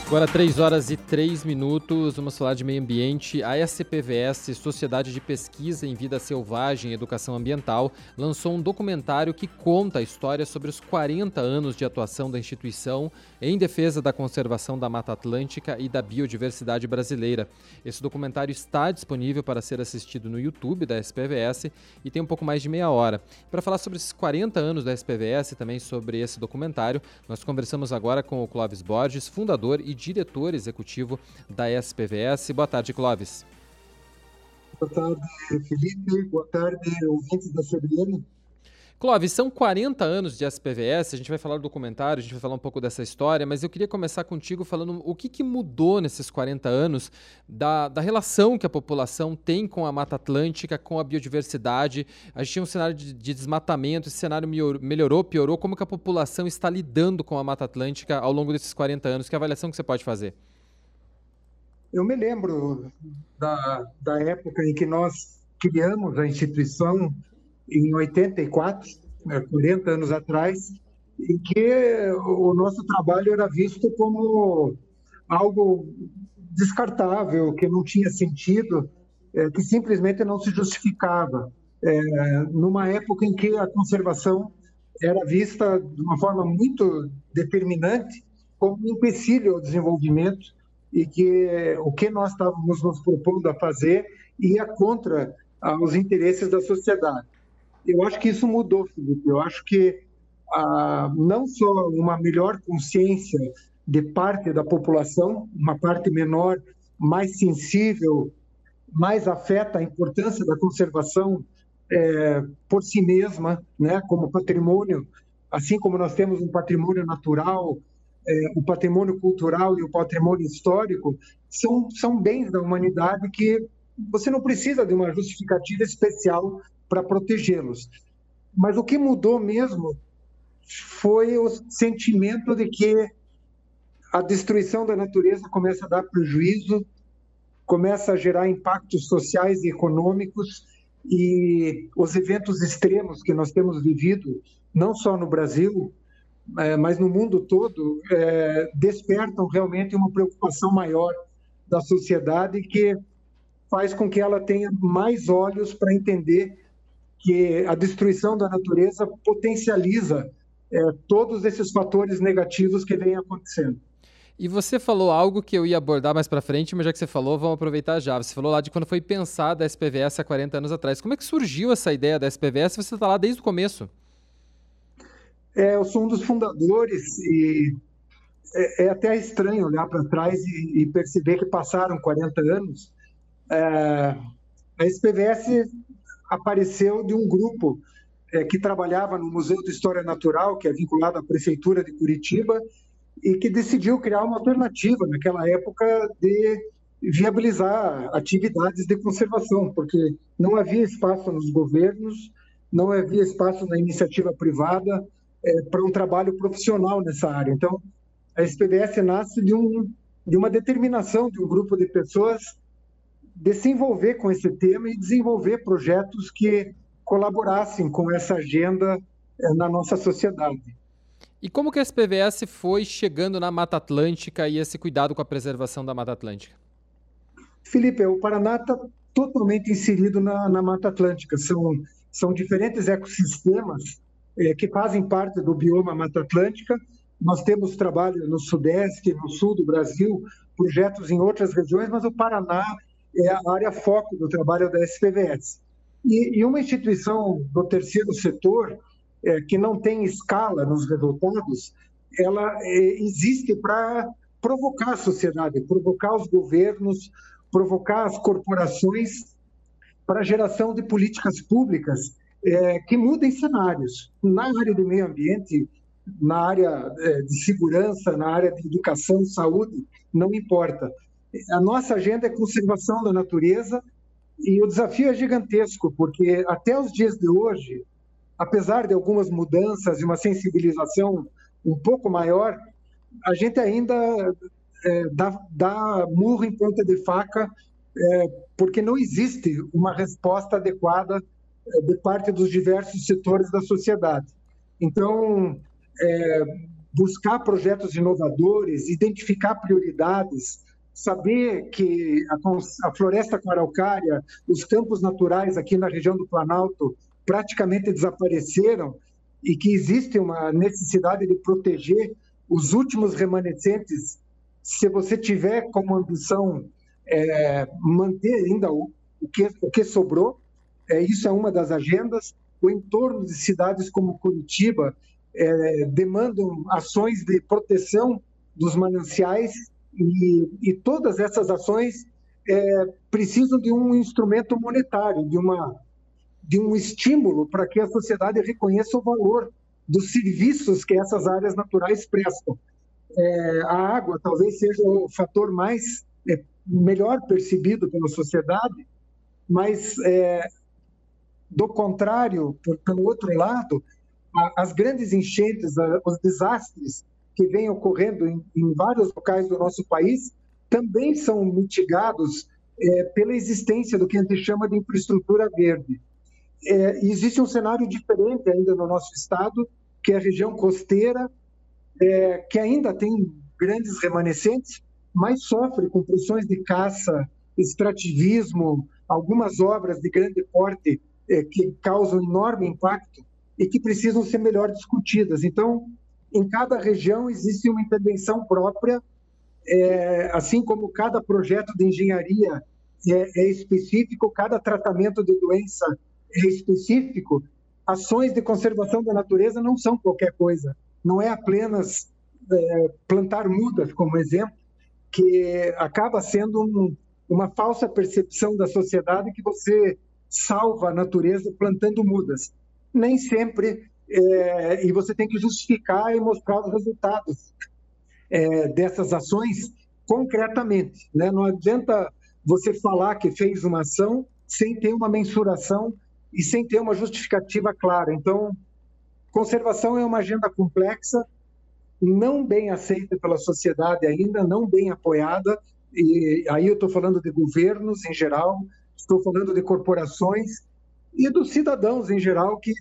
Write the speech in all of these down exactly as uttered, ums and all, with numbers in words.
Agora, três horas e três minutos, vamos falar de meio ambiente. A S P V S, Sociedade de Pesquisa em Vida Selvagem e Educação Ambiental, lançou um documentário que conta a história sobre os quarenta anos de atuação da instituição em defesa da conservação da Mata Atlântica e da biodiversidade brasileira. Esse documentário está disponível para ser assistido no YouTube da S P V S e tem um pouco mais de meia hora. Para falar sobre esses quarenta anos da S P V S e também sobre esse documentário, nós conversamos agora com o Clóvis Borges, fundador e diretor executivo da S P V S. Boa tarde, Clóvis. Boa tarde, Felipe. Boa tarde, ouvintes da C B N. Clóvis, são quarenta anos de S P V S, a gente vai falar do documentário, a gente vai falar um pouco dessa história, mas eu queria começar contigo falando o que, que mudou nesses quarenta anos da, da relação que a população tem com a Mata Atlântica, com a biodiversidade. A gente tinha um cenário de, de desmatamento, esse cenário melhorou, piorou. Como que a população está lidando com a Mata Atlântica ao longo desses quarenta anos? Que avaliação que você pode fazer? Eu me lembro da, da época em que nós criamos a instituição, em oitenta e quatro, quarenta anos atrás, em que o nosso trabalho era visto como algo descartável, que não tinha sentido, que simplesmente não se justificava. Numa época em que a conservação era vista de uma forma muito determinante como um empecilho ao desenvolvimento e que o que nós estávamos nos propondo a fazer ia contra os interesses da sociedade. Eu acho que isso mudou, Felipe. Eu acho que ah, não só uma melhor consciência de parte da população, uma parte menor, mais sensível, mais afeta a importância da conservação é, por si mesma, né, como patrimônio, assim como nós temos um patrimônio natural, é, o patrimônio cultural e o patrimônio histórico, são, são bens da humanidade que você não precisa de uma justificativa especial para protegê-los. Mas o que mudou mesmo foi o sentimento de que a destruição da natureza começa a dar prejuízo, começa a gerar impactos sociais e econômicos, e os eventos extremos que nós temos vivido, não só no Brasil, mas no mundo todo, despertam realmente uma preocupação maior da sociedade, que faz com que ela tenha mais olhos para entender que a destruição da natureza potencializa é, todos esses fatores negativos que vêm acontecendo. E você falou algo que eu ia abordar mais para frente, mas já que você falou, vamos aproveitar já. Você falou lá de quando foi pensada a S P V S há quarenta anos atrás. Como é que surgiu essa ideia da S P V S? Você está lá desde o começo. É, eu sou um dos fundadores e é, é até estranho olhar para trás e, e perceber que passaram quarenta anos. É, a S P V S apareceu de um grupo é, que trabalhava no Museu de História Natural, que é vinculado à Prefeitura de Curitiba, e que decidiu criar uma alternativa naquela época de viabilizar atividades de conservação, porque não havia espaço nos governos, não havia espaço na iniciativa privada é, para um trabalho profissional nessa área. Então, a S P V S nasce de, um, de uma determinação de um grupo de pessoas de se envolver com esse tema e desenvolver projetos que colaborassem com essa agenda na nossa sociedade. E como que a S P V S foi chegando na Mata Atlântica e esse cuidado com a preservação da Mata Atlântica? Felipe, o Paraná está totalmente inserido na, na Mata Atlântica. São, são diferentes ecossistemas eh, que fazem parte do bioma Mata Atlântica. Nós temos trabalho no Sudeste, no Sul do Brasil, projetos em outras regiões, mas o Paraná é a área foco do trabalho da S P V S. E, e uma instituição do terceiro setor, é, que não tem escala nos resultados, ela é, existe para provocar a sociedade, provocar os governos, provocar as corporações para a geração de políticas públicas é, que mudem cenários. Na área do meio ambiente, na área é, de segurança, na área de educação, saúde, não importa. A nossa agenda é conservação da natureza e o desafio é gigantesco, porque até os dias de hoje, apesar de algumas mudanças e uma sensibilização um pouco maior, a gente ainda é, dá, dá murro em ponta de faca, é, porque não existe uma resposta adequada é, de parte dos diversos setores da sociedade. Então, é, buscar projetos inovadores, identificar prioridades, saber que a, a floresta com araucária, os campos naturais aqui na região do Planalto praticamente desapareceram e que existe uma necessidade de proteger os últimos remanescentes. Se você tiver como ambição é, manter ainda o, o, que, o que sobrou, é, isso é uma das agendas. O entorno de cidades como Curitiba é, demandam ações de proteção dos mananciais e, e todas essas ações é, precisam de um instrumento monetário, de, uma, de um estímulo para que a sociedade reconheça o valor dos serviços que essas áreas naturais prestam. É, a água talvez seja o fator mais é, melhor percebido pela sociedade, mas é, do contrário, por, pelo outro lado, a, as grandes enchentes, a, os desastres que vêm ocorrendo em, em vários locais do nosso país também são mitigados é, pela existência do que a gente chama de infraestrutura verde. É, existe um cenário diferente ainda no nosso estado, que é a região costeira, é, que ainda tem grandes remanescentes, mas sofre com pressões de caça, extrativismo, algumas obras de grande porte é, que causam enorme impacto e que precisam ser melhor discutidas. Então, em cada região existe uma intervenção própria, é, assim como cada projeto de engenharia é, é específico, cada tratamento de doença é específico. Ações de conservação da natureza não são qualquer coisa, não é apenas é, plantar mudas, como exemplo, que acaba sendo um, uma falsa percepção da sociedade que você salva a natureza plantando mudas. Nem sempre, é, e você tem que justificar e mostrar os resultados é, dessas ações concretamente, né? Não adianta você falar que fez uma ação sem ter uma mensuração e sem ter uma justificativa clara. Então, conservação é uma agenda complexa, não bem aceita pela sociedade ainda, não bem apoiada, e aí eu estou falando de governos em geral, estou falando de corporações e dos cidadãos em geral que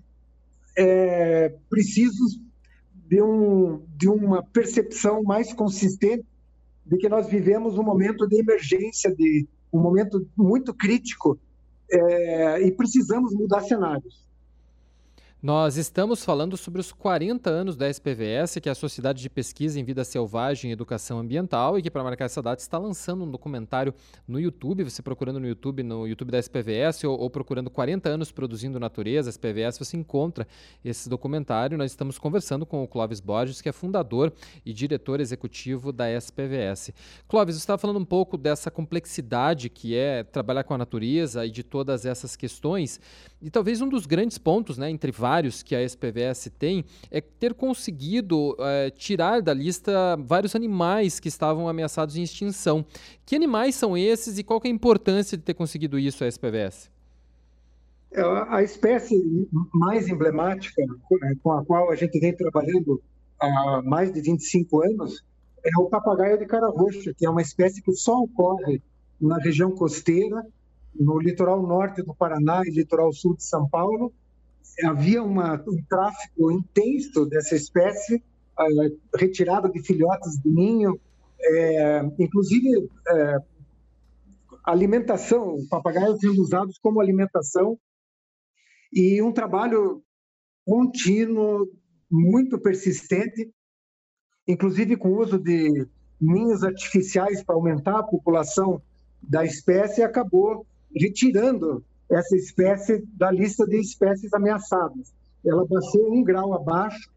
é, precisam de, um, de uma percepção mais consistente de que nós vivemos um momento de emergência, de um momento muito crítico, é, e precisamos mudar cenários. Nós estamos falando sobre os quarenta anos da S P V S, que é a Sociedade de Pesquisa em Vida Selvagem e Educação Ambiental, e que, para marcar essa data, está lançando um documentário no YouTube. Você procurando no YouTube, no YouTube da S P V S, ou, ou procurando quarenta anos produzindo natureza, S P V S, você encontra esse documentário. Nós estamos conversando com o Clóvis Borges, que é fundador e diretor executivo da S P V S. Clóvis, você estava falando um pouco dessa complexidade que é trabalhar com a natureza e de todas essas questões, e talvez um dos grandes pontos, né, entre vários que a S P V S tem, é ter conseguido é, tirar da lista vários animais que estavam ameaçados em extinção. Que animais são esses e qual que é a importância de ter conseguido isso a S P V S? A espécie mais emblemática com a qual a gente vem trabalhando há mais de vinte e cinco anos é o papagaio de cara roxa, que é uma espécie que só ocorre na região costeira, no litoral norte do Paraná e litoral sul de São Paulo. Havia uma, um tráfico intenso dessa espécie, uh, retirada de filhotes de ninho, é, inclusive é, alimentação, papagaios sendo usados como alimentação, e um trabalho contínuo, muito persistente, inclusive com o uso de ninhos artificiais para aumentar a população da espécie, acabou retirando essa espécie da lista de espécies ameaçadas. Ela passou um grau abaixo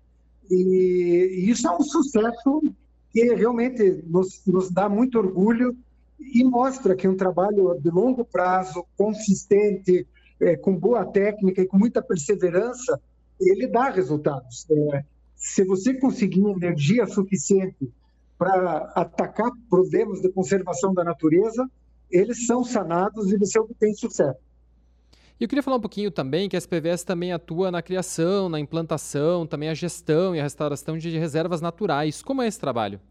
e isso é um sucesso que realmente nos, nos dá muito orgulho e mostra que um trabalho de longo prazo, consistente, é, com boa técnica e com muita perseverança, ele dá resultados. É, se você conseguir energia suficiente para atacar problemas de conservação da natureza, eles são sanados e você obtém sucesso. E eu queria falar um pouquinho também que a S P V S também atua na criação, na implantação, também a gestão e a restauração de reservas naturais. Como é esse trabalho?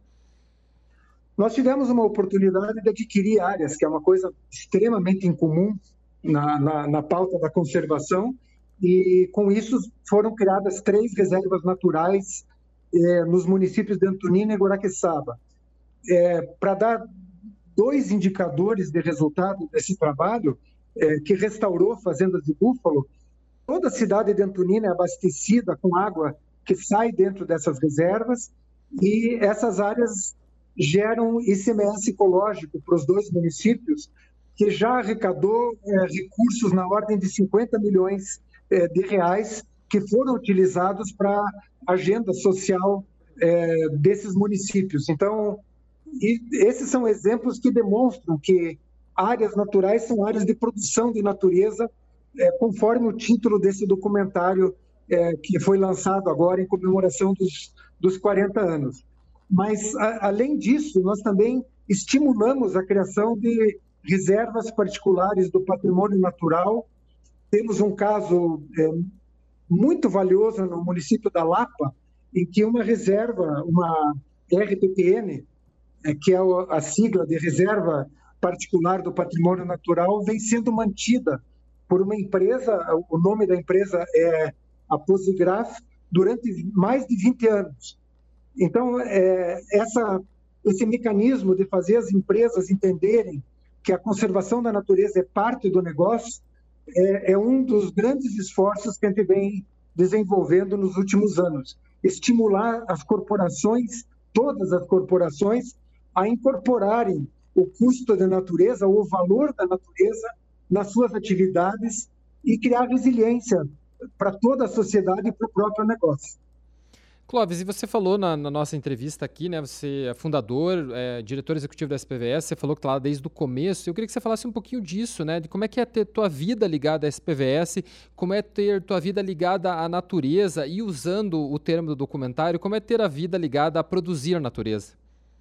Nós tivemos uma oportunidade de adquirir áreas, que é uma coisa extremamente incomum na, na, na pauta da conservação, e com isso foram criadas três reservas naturais é, nos municípios de Antonina e Guaraqueçaba. É, para dar dois indicadores de resultado desse trabalho, é, que restaurou fazendas de búfalo, toda a cidade de Antonina é abastecida com água que sai dentro dessas reservas, e essas áreas geram I C M S ecológico para os dois municípios, que já arrecadou é, recursos na ordem de cinquenta milhões é, de reais, que foram utilizados para a agenda social é, desses municípios. Então, e esses são exemplos que demonstram que áreas naturais são áreas de produção de natureza, é, conforme o título desse documentário é, que foi lançado agora em comemoração dos, dos quarenta anos. Mas, a, além disso, nós também estimulamos a criação de reservas particulares do patrimônio natural. Temos um caso é, muito valioso no município da Lapa, em que uma reserva, uma R P P N, é, que é a sigla de Reserva Particular do Patrimônio Natural, vem sendo mantida por uma empresa, o nome da empresa é a Posigraf, durante mais de vinte anos. Então, é, essa, esse mecanismo de fazer as empresas entenderem que a conservação da natureza é parte do negócio é, é um dos grandes esforços que a gente vem desenvolvendo nos últimos anos. Estimular as corporações, todas as corporações, a incorporarem o custo da natureza, ou o valor da natureza, nas suas atividades e criar resiliência para toda a sociedade e para o próprio negócio. Clóvis, e você falou na, na nossa entrevista aqui, né? Você é fundador, é, diretor executivo da S P V S, você falou que está lá desde o começo. Eu queria que você falasse um pouquinho disso, né? De como é que é ter tua vida ligada à S P V S, como é ter tua vida ligada à natureza, e usando o termo do documentário, como é ter a vida ligada a produzir a natureza?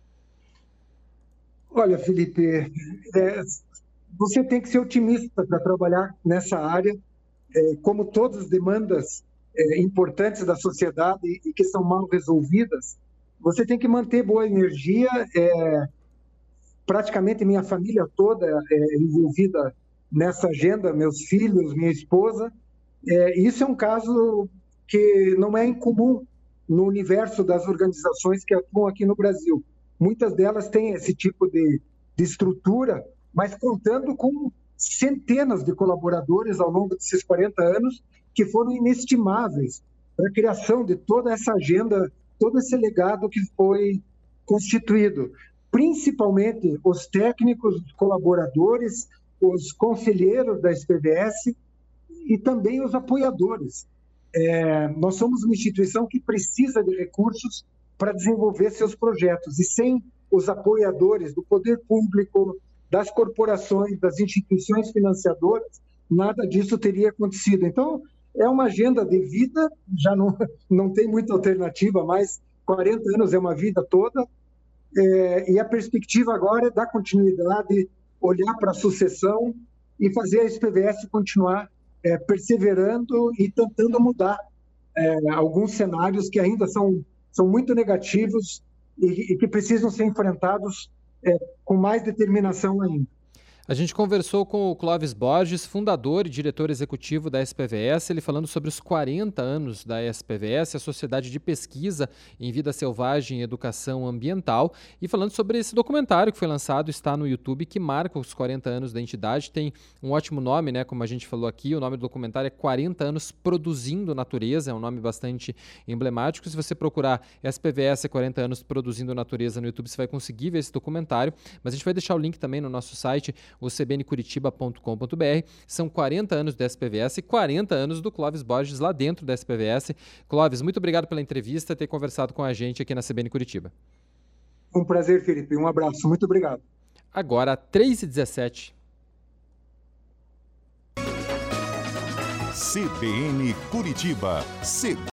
Olha, Felipe, é, você tem que ser otimista para trabalhar nessa área, é, como todas as demandas é, importantes da sociedade e que são mal resolvidas, você tem que manter boa energia. É, praticamente minha família toda é envolvida nessa agenda, meus filhos, minha esposa. É, isso é um caso que não é incomum no universo das organizações que atuam aqui no Brasil. Muitas delas têm esse tipo de, de estrutura, mas contando com centenas de colaboradores ao longo desses quarenta anos, que foram inestimáveis para a criação de toda essa agenda, todo esse legado que foi constituído. Principalmente os técnicos, os colaboradores, os conselheiros da S P V S e também os apoiadores. É, nós somos uma instituição que precisa de recursos para desenvolver seus projetos, e sem os apoiadores do poder público, das corporações, das instituições financiadoras, nada disso teria acontecido. Então, é uma agenda de vida, já não, não tem muita alternativa, mas quarenta anos é uma vida toda, é, e a perspectiva agora é dar continuidade, olhar para a sucessão e fazer a S P V S continuar é, perseverando e tentando mudar é, alguns cenários que ainda são, são muito negativos e, e que precisam ser enfrentados é, com mais determinação ainda. A gente conversou com o Clóvis Borges, fundador e diretor executivo da S P V S, ele falando sobre os quarenta anos da S P V S, a Sociedade de Pesquisa em Vida Selvagem e Educação Ambiental, e falando sobre esse documentário que foi lançado, está no YouTube, que marca os quarenta anos da entidade. Tem um ótimo nome, né? Como a gente falou aqui, o nome do documentário é quarenta anos Produzindo Natureza, é um nome bastante emblemático. Se você procurar S P V S quarenta anos Produzindo Natureza no YouTube, você vai conseguir ver esse documentário, mas a gente vai deixar o link também no nosso site, o c b n curitiba ponto com ponto b r. São quarenta anos da S P V S e quarenta anos do Clóvis Borges lá dentro da S P V S. Clóvis, muito obrigado pela entrevista, ter conversado com a gente aqui na C B N Curitiba. Um prazer, Felipe. Um abraço. Muito obrigado. Agora, três e dezessete. C B N Curitiba. C...